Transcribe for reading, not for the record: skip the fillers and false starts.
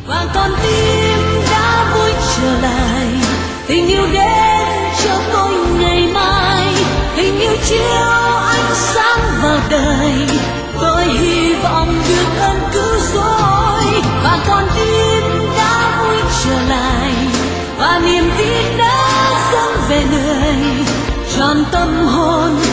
và con tim đã vui trở lại. Tình yêu đến cho tôi ngày mai, tình yêu chiếu ánh sáng vào đời. Tôi hy vọng được ơn cứu rỗi và con tim đã vui trở lại, và niềm tin đã dâng về người tròn tâm hồn.